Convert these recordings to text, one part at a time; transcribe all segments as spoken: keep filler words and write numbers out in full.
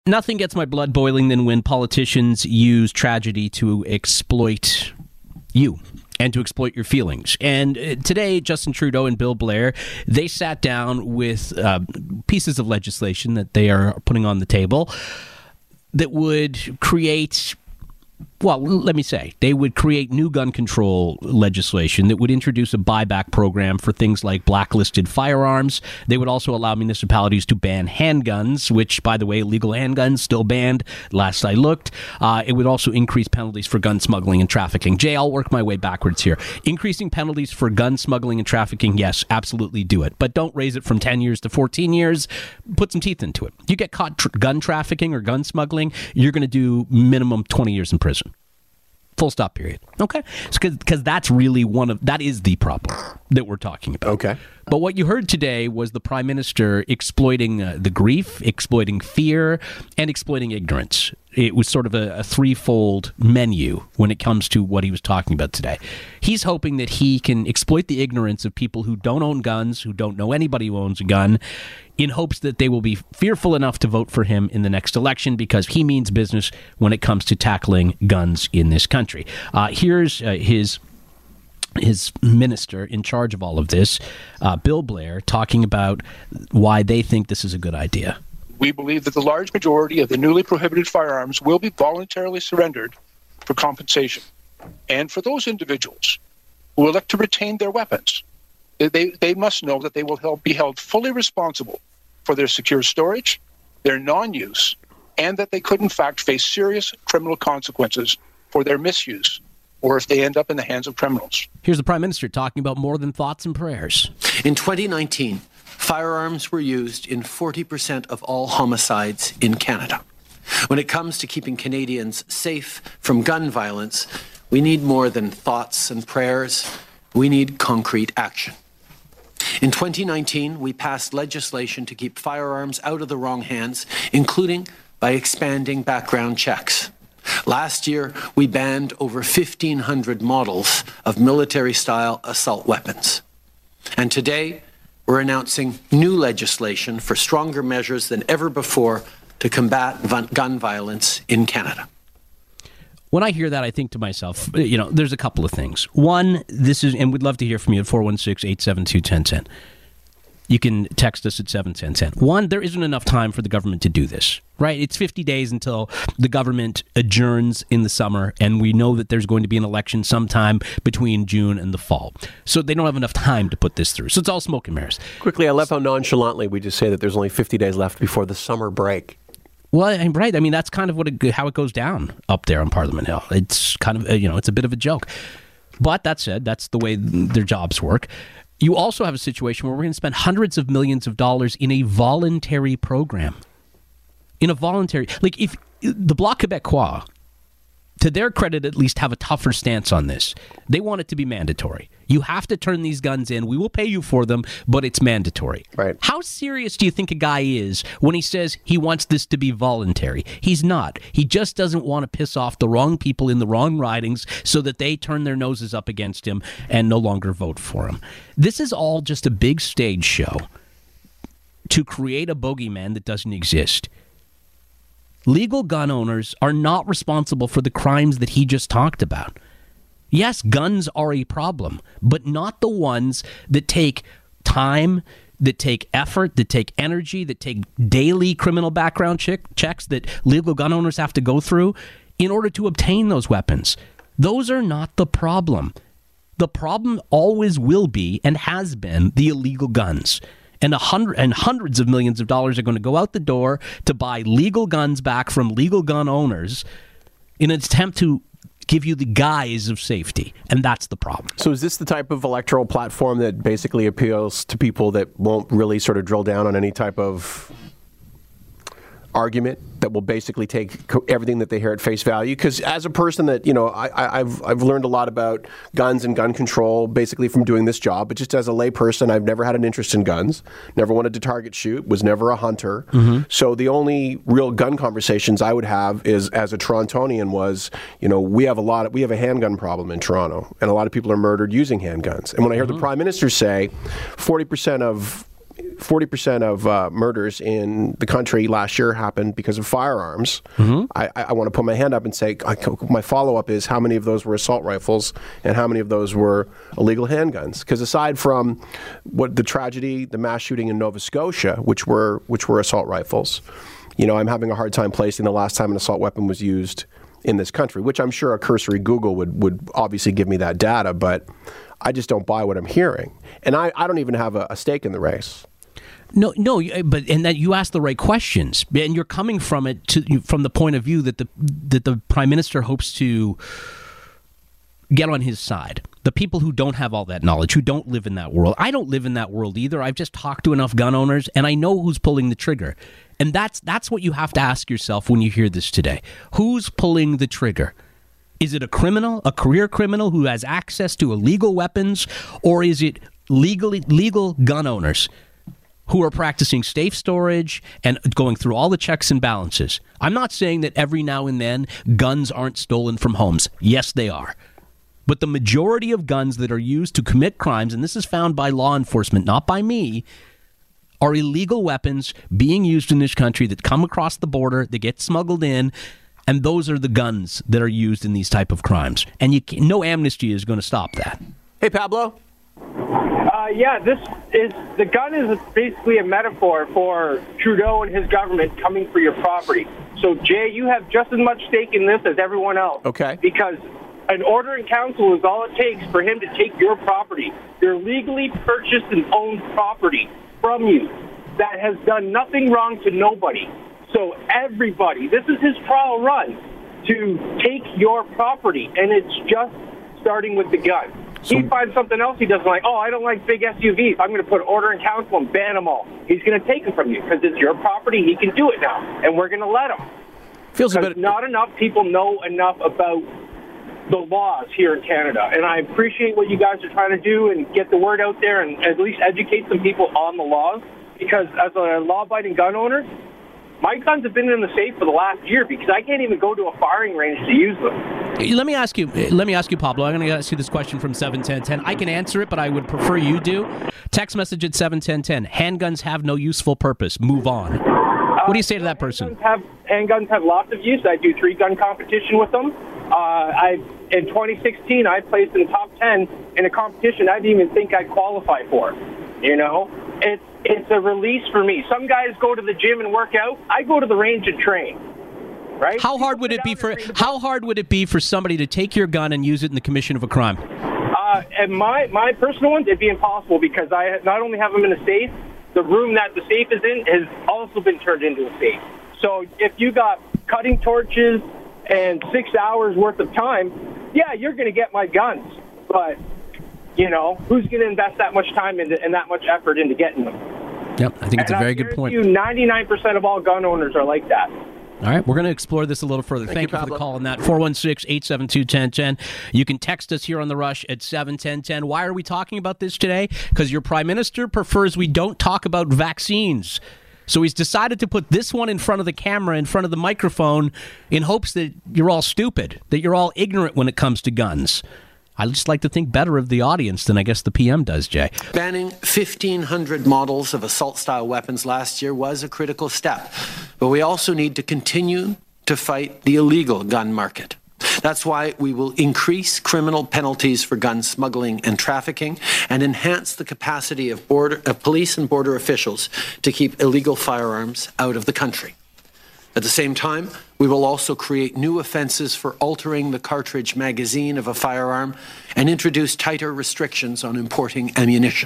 Nothing gets my blood boiling than when politicians use tragedy to exploit you and to exploit your feelings. And today, Justin Trudeau and Bill Blair, they sat down with uh, pieces of legislation that they are putting on the table that would create... Well, let me say, they would create new gun control legislation that would introduce a buyback program for things like blacklisted firearms. They would also allow municipalities to ban handguns, which, by the way, legal handguns still banned last I looked. Uh, it would also increase penalties for gun smuggling and trafficking. Jay, I'll work my way backwards here. Increasing penalties for gun smuggling and trafficking, yes, absolutely do it. But don't raise it from ten years to fourteen years. Put some teeth into it. You get caught tr- gun trafficking or gun smuggling, you're going to do minimum twenty years in prison. Full stop, period. Okay? Because that's really one of, that is the problem that we're talking about. Okay. But what you heard today was the Prime Minister exploiting uh, the grief, exploiting fear, and exploiting ignorance. It was sort of a, a threefold menu when it comes to what he was talking about today. He's hoping that he can exploit the ignorance of people who don't own guns, who don't know anybody who owns a gun, in hopes that they will be fearful enough to vote for him in the next election because he means business when it comes to tackling guns in this country. Uh, here's uh, his... his minister in charge of all of this, uh, Bill Blair, talking about why they think this is a good idea. We believe that the large majority of the newly prohibited firearms will be voluntarily surrendered for compensation. And for those individuals who elect to retain their weapons, they, they must know that they will help be held fully responsible for their secure storage, their non-use, and that they could in fact face serious criminal consequences for their misuse, or if they end up in the hands of criminals. Here's the Prime Minister talking about more than thoughts and prayers. In twenty nineteen, firearms were used in forty percent of all homicides in Canada. When it comes to keeping Canadians safe from gun violence, we need more than thoughts and prayers. We need concrete action. In twenty nineteen, we passed legislation to keep firearms out of the wrong hands, including by expanding background checks. Last year, we banned over fifteen hundred models of military-style assault weapons. And today, we're announcing new legislation for stronger measures than ever before to combat gun violence in Canada. When I hear that, I think to myself, you know, there's a couple of things. One, this is, and we'd love to hear from you at four one six, eight seven two, one zero one zero. You can text us at seven ten ten. One, there isn't enough time for the government to do this, right? It's fifty days until the government adjourns in the summer, and we know that there's going to be an election sometime between June and the fall. So they don't have enough time to put this through. So it's all smoke and mirrors. Quickly, I love how nonchalantly we just say that there's only fifty days left before the summer break. Well, right. I mean, that's kind of what it, how it goes down up there on Parliament Hill. It's kind of, you know, it's a bit of a joke. But that said, that's the way their jobs work. You also have a situation where we're going to spend hundreds of millions of dollars in a voluntary program. In a voluntary... Like, if the Bloc Québécois, to their credit at least, have a tougher stance on this. They want it to be mandatory. You have to turn these guns in. We will pay you for them, but it's mandatory. Right. How serious do you think a guy is when he says he wants this to be voluntary? He's not. He just doesn't want to piss off the wrong people in the wrong ridings so that they turn their noses up against him and no longer vote for him. This is all just a big stage show to create a bogeyman that doesn't exist. Legal gun owners are not responsible for the crimes that he just talked about. Yes, guns are a problem, but not the ones that take time, that take effort, that take energy, that take daily criminal background check- checks that legal gun owners have to go through in order to obtain those weapons. Those are not the problem. The problem always will be and has been the illegal guns. And a hundred and hundreds of millions of dollars are going to go out the door to buy legal guns back from legal gun owners in an attempt to give you the guise of safety. And that's the problem. So is this the type of electoral platform that basically appeals to people that won't really sort of drill down on any type of argument, that will basically take co- everything that they hear at face value? Because as a person that, you know, I, I, I've I've learned a lot about guns and gun control basically from doing this job, but just as a lay person, I've never had an interest in guns, never wanted to target shoot, was never a hunter. Mm-hmm. So the only real gun conversations I would have is as a Torontonian was, you know, we have a lot of, we have a handgun problem in Toronto, and a lot of people are murdered using handguns. And when I hear mm-hmm. the Prime Minister say forty percent of forty percent of uh, murders in the country last year happened because of firearms. Mm-hmm. I, I want to put my hand up and say, I, my follow-up is how many of those were assault rifles and how many of those were illegal handguns? Because aside from what the tragedy, the mass shooting in Nova Scotia, which were which were assault rifles, you know, I'm having a hard time placing the last time an assault weapon was used in this country, which I'm sure a cursory Google would, would obviously give me that data, but I just don't buy what I'm hearing. And I, I don't even have a, a stake in the race. No, no, but and that you ask the right questions, and you're coming from it to from the point of view that the that the Prime Minister hopes to get on his side. The people who don't have all that knowledge, who don't live in that world. I don't live in that world either. I've just talked to enough gun owners, and I know who's pulling the trigger. And that's that's what you have to ask yourself when you hear this today. Who's pulling the trigger? Is it a criminal, a career criminal who has access to illegal weapons, or is it legally legal gun owners who are practicing safe storage and going through all the checks and balances? I'm not saying that every now and then guns aren't stolen from homes. Yes, they are. But the majority of guns that are used to commit crimes, and this is found by law enforcement, not by me, are illegal weapons being used in this country that come across the border, they get smuggled in, and those are the guns that are used in these type of crimes. And you can, no amnesty is going to stop that. Hey, Pablo. Uh, yeah, this is the gun is basically a metaphor for Trudeau and his government coming for your property. So, Jay, you have just as much stake in this as everyone else. Okay. Because an order in council is all it takes for him to take your property, your legally purchased and owned property from you that has done nothing wrong to nobody. So everybody, this is his trial run to take your property, and it's just starting with the gun. So, he finds something else he doesn't like. Oh, I don't like big S U Vs. I'm going to put an order in council and ban them all. He's going to take them from you because it's your property. He can do it now, and we're going to let him. Feels a bit. Not enough people know enough about the laws here in Canada, and I appreciate what you guys are trying to do and get the word out there and at least educate some people on the laws, because as a law-abiding gun owner, my guns have been in the safe for the last year because I can't even go to a firing range to use them. Let me ask you, let me ask you, Pablo. I'm going to ask you this question from seven ten ten. I can answer it, but I would prefer you do. Text message at seven ten ten. Handguns have no useful purpose. Move on. What do you say to that person? Handguns have, handguns have lots of use. I do three-gun competition with them. Uh, I in twenty sixteen, I placed in the top ten in a competition I didn't even think I'd qualify for. You know, it's it's a release for me. Some guys go to the gym and work out. I go to the range and train. Right? How hard would it be for How hard would it be for somebody to take your gun and use it in the commission of a crime? Uh, and my my personal ones, it'd be impossible because I not only have them in a safe, the room that the safe is in has also been turned into a safe. So if you got cutting torches and six hours worth of time, yeah, you're going to get my guns. But, you know, who's going to invest that much time into, and that much effort into getting them? Yep, I think it's and a very I good point. You, ninety-nine percent of all gun owners are like that. All right, we're going to explore this a little further. Thank, Thank you, you for the call on that. four one six, eight seven two, one zero one zero. You can text us here on The Rush at seven ten ten. Why are we talking about this today? Because your Prime Minister prefers we don't talk about vaccines. So he's decided to put this one in front of the camera, in front of the microphone, in hopes that you're all stupid, that you're all ignorant when it comes to guns. I just like to think better of the audience than I guess the P M does, Jay. Banning fifteen hundred models of assault-style weapons last year was a critical step, but we also need to continue to fight the illegal gun market. That's why we will increase criminal penalties for gun smuggling and trafficking and enhance the capacity of, border, of police and border officials to keep illegal firearms out of the country. At the same time, we will also create new offenses for altering the cartridge magazine of a firearm and introduce tighter restrictions on importing ammunition.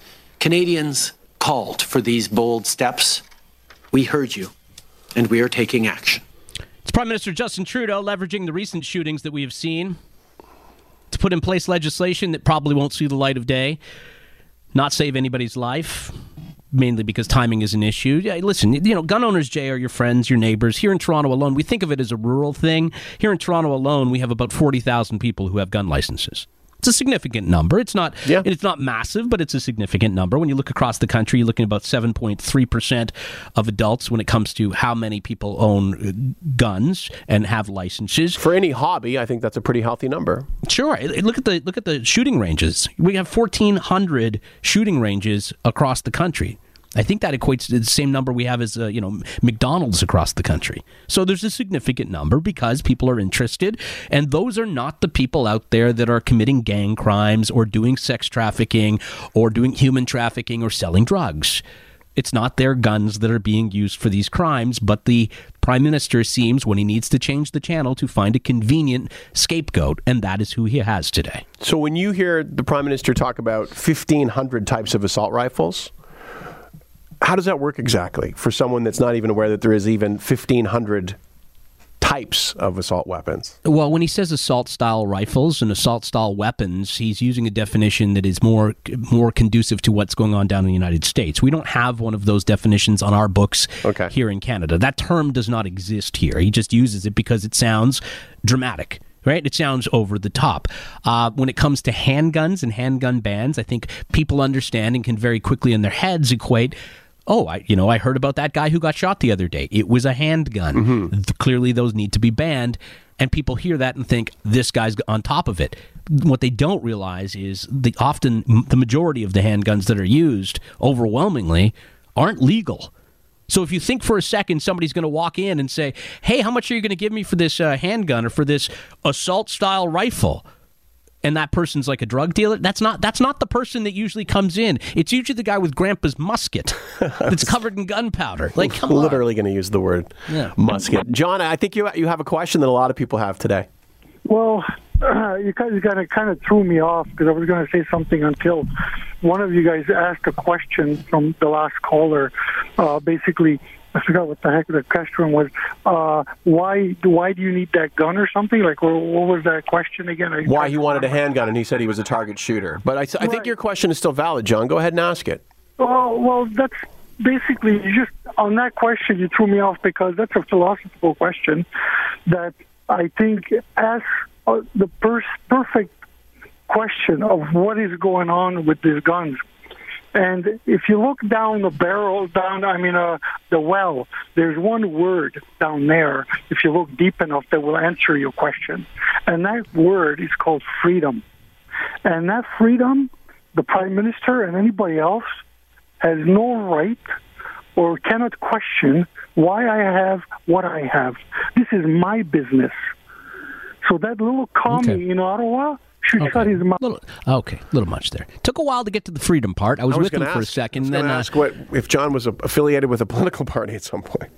Canadians called for these bold steps. We heard you, and we are taking action. It's Prime Minister Justin Trudeau leveraging the recent shootings that we have seen to put in place legislation that probably won't see the light of day, not save anybody's life, mainly because timing is an issue. Yeah, listen, you know, gun owners, Jay, are your friends, your neighbors. Here in Toronto alone, we think of it as a rural thing. Here in Toronto alone, we have about forty thousand people who have gun licenses. It's a significant number. It's not yeah. It's not massive, but it's a significant number. When you look across the country, you're looking at about seven point three percent of adults when it comes to how many people own guns and have licenses. For any hobby, I think that's a pretty healthy number. Sure. Look at the look at the shooting ranges. We have fourteen hundred shooting ranges across the country. I think that equates to the same number we have as, uh, you know, McDonald's across the country. So there's a significant number because people are interested, and those are not the people out there that are committing gang crimes or doing sex trafficking or doing human trafficking or selling drugs. It's not their guns that are being used for these crimes, but the Prime Minister seems, when he needs to change the channel, to find a convenient scapegoat, and that is who he has today. So when you hear the Prime Minister talk about fifteen hundred types of assault rifles, how does that work exactly for someone that's not even aware that there is even fifteen hundred types of assault weapons? Well, when he says assault-style rifles and assault-style weapons, he's using a definition that is more more conducive to what's going on down in the United States. We don't have one of those definitions on our books okay. here in Canada. That term does not exist here. He just uses it because it sounds dramatic. Right? It sounds over the top. Uh, when it comes to handguns and handgun bans, I think people understand and can very quickly in their heads equate, oh, I, you know, I heard about that guy who got shot the other day. It was a handgun. Mm-hmm. Clearly, those need to be banned. And people hear that and think, this guy's on top of it. What they don't realize is the often the majority of the handguns that are used, overwhelmingly, aren't legal. So if you think for a second somebody's going to walk in and say, hey, how much are you going to give me for this uh, handgun or for this assault-style rifle? And that person's like a drug dealer, that's not that's not the person that usually comes in. It's usually the guy with Grandpa's musket that's covered in gunpowder. Like, come on. Literally going to use the word yeah. musket. John, I think you you have a question that a lot of people have today. Well, uh, you guys kind of kind of threw me off because I was going to say something until one of you guys asked a question from the last caller. Uh, basically, I forgot what the heck the question was. Uh, why why do you need that gun or something? Like, what, what was that question again? I why he wanted a handgun, and he said he was a target shooter. But I, I right. think your question is still valid, John. Go ahead and ask it. Well, well, that's basically you just on that question you threw me off because that's a philosophical question that I think asks uh, the per- perfect question of what is going on with these guns. And if you look down the barrel, down, I mean, uh, the well, there's one word down there, if you look deep enough, that will answer your question. And that word is called freedom. And that freedom, the Prime Minister and anybody else has no right or cannot question why I have what I have. This is my business. So that little commie okay. in Ottawa should okay. shut his mouth. Little, okay, a little much there. Took a while to get to the freedom part. I was, I was with him ask, for a second. I was then uh, ask what if John was affiliated with a political party at some point.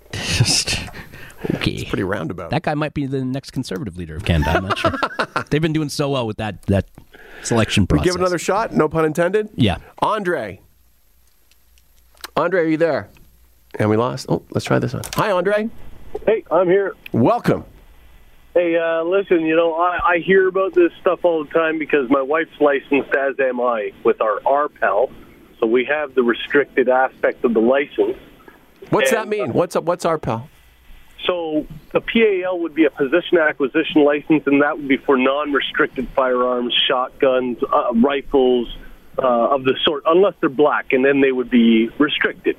Okay, it's pretty roundabout. That guy might be the next Conservative leader of Canada. I'm not sure. They've been doing so well with that that selection process. We give it another shot. No pun intended. Yeah, Andre. Andre, are you there? And we lost. Oh, let's try this one. Hi, Andre. Hey, I'm here. Welcome. Hey, uh, listen, you know, I, I hear about this stuff all the time because my wife's licensed, as am I, with our R P E L. So we have the restricted aspect of the license. What's and, that mean? What's up? What's R P E L? So the P A L would be a position acquisition license, and that would be for non-restricted firearms, shotguns, uh, rifles, uh, of the sort, unless they're black, and then they would be restricted.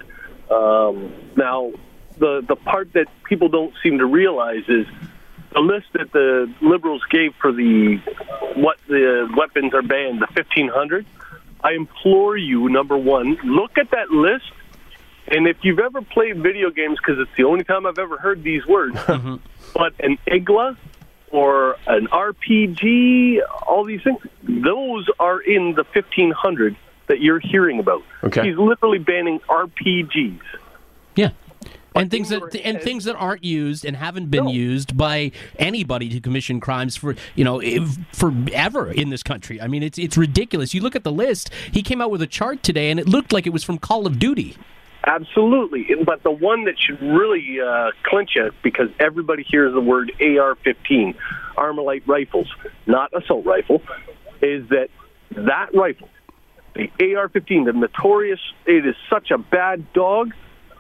Um, now, the the part that people don't seem to realize is the list that the Liberals gave for the what the weapons are banned, the fifteen hundred. I implore you, number one, look at that list, and if you've ever played video games, because it's the only time I've ever heard these words, but an I G L A or an R P G, all these things, those are in the fifteen hundred that you're hearing about. Okay. He's literally banning R P Gs. Yeah. And things that and things that aren't used and haven't been no. used by anybody to commission crimes for you know if, forever in this country. I mean, it's it's ridiculous. You look at the list. He came out with a chart today, and it looked like it was from Call of Duty. Absolutely, but the one that should really uh, clinch it, because everybody hears the word A R fifteen, Armalite rifles, not assault rifle, is that that rifle, the A R fifteen, the notorious, it is such a bad dog,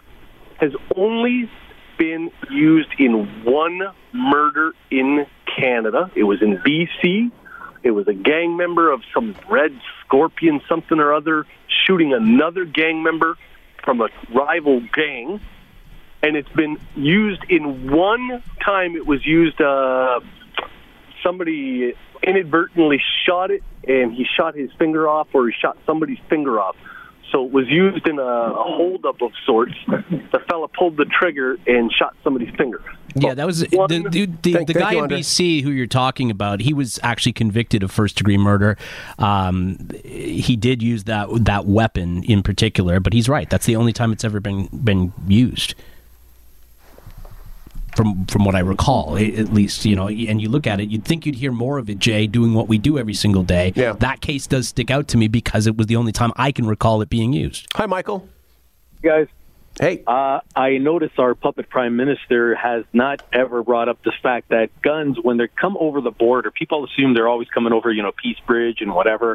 has only been used in one murder in Canada. It was in B C. It was a gang member of some Red Scorpion something or other shooting another gang member from a rival gang. And it's been used in one time. It was used, uh, somebody inadvertently shot it, and he shot his finger off, or he shot somebody's finger off. So it was used in a, a holdup of sorts. The fella pulled the trigger and shot somebody's finger. Yeah, that was the the, the, the, Thank- the thank guy you, in Andre. B C who you're talking about. He was actually convicted of first degree murder. Um, he did use that that weapon in particular, but he's right. That's the only time it's ever been been used. From from what I recall, a- at least, you know, and you look at it, you'd think you'd hear more of it, Jay, doing what we do every single day. Yeah. That case does stick out to me because it was the only time I can recall it being used. Hi, Michael. Guys, Hey. uh, I notice our puppet prime minister has not ever brought up this fact that guns, when they come over the border, people assume they're always coming over, you know, Peace Bridge and whatever.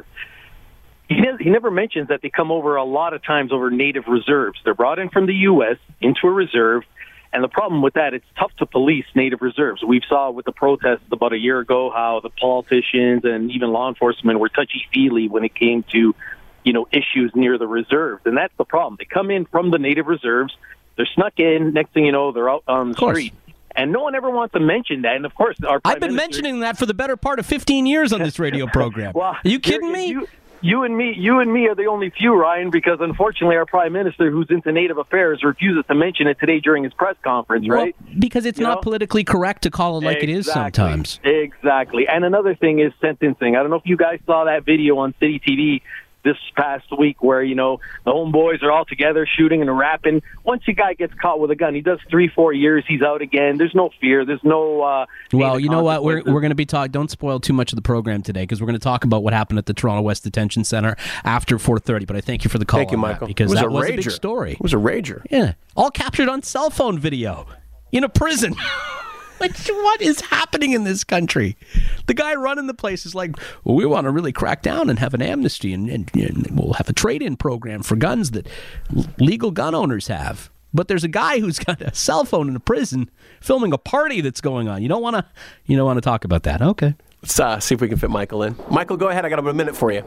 He, does, he never mentions that they come over a lot of times over native reserves. They're brought in from the U S into a reserve. And the problem with that, it's tough to police native reserves. We saw with the protests about a year ago how the politicians and even law enforcement were touchy-feely when it came to, you know, issues near the reserves. And that's the problem. They come in from the native reserves. They're snuck in. Next thing you know, they're out on the course. street. And no one ever wants to mention that. And, of course, our Prime I've been Minister- mentioning that for the better part of fifteen years on this radio program. Well, Are you kidding you're- me? You, you and me, you and me are the only few, Ryan, because unfortunately our Prime Minister, who's into Native affairs, refuses to mention it today during his press conference, right? Well, because it's You not know? politically correct to call it like it is Exactly. sometimes. Exactly. And another thing is sentencing. I don't know if you guys saw that video on City T V this past week where, you know, the homeboys are all together shooting and rapping. Once a guy gets caught with a gun, he does three, four years, he's out again. There's no fear. There's no... Uh, Well, native you know what? We're consequences. we're going to be talking. Don't spoil too much of the program today because we're going to talk about what happened at the Toronto West Detention Center after four thirty. But I thank you for the call. Thank you, on that, Michael. because it was that a was rager. a big story. It was a rager. Yeah, all captured on cell phone video in a prison. Like, what is happening in this country? The guy running the place is like, well, we want to really crack down and have an amnesty, and, and, and we'll have a trade-in program for guns that l- legal gun owners have. But there's a guy who's got a cell phone in a prison filming a party that's going on. You don't want to, you don't want to talk about that. Okay. Let's uh, see if we can fit Michael in. Michael, go ahead. I got about a minute for you.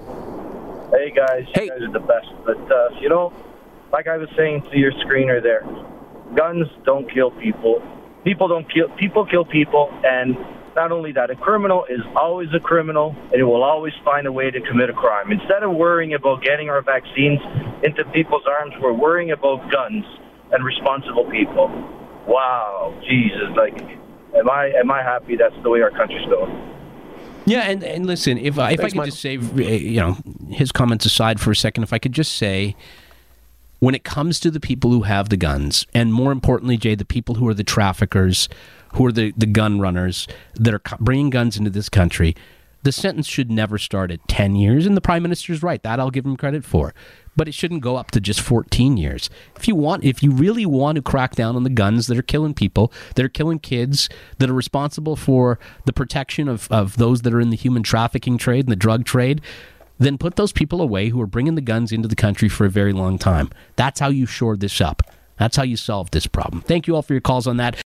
Hey guys, Hey. you guys are the best. But uh, you know, like I was saying to your screener there, guns don't kill people. People don't kill. People kill people, and not only that, a criminal is always a criminal, and he will always find a way to commit a crime. Instead of worrying about getting our vaccines into people's arms, we're worrying about guns and responsible people. Wow, Jesus! Like, am I am I happy that's the way our country's going? Yeah, and, and listen, if I, if Thanks, I could Michael. just say, uh, you know, his comments aside for a second, if I could just say, when it comes to the people who have the guns, and more importantly, Jay, the people who are the traffickers, who are the, the gun runners that are co- bringing guns into this country, the sentence should never start at ten years, and the Prime Minister's right. That I'll give him credit for. But it shouldn't go up to just fourteen years. If you want, if you really want to crack down on the guns that are killing people, that are killing kids, that are responsible for the protection of, of those that are in the human trafficking trade and the drug trade, then put those people away who are bringing the guns into the country for a very long time. That's how you shore this up. That's how you solve this problem. Thank you all for your calls on that.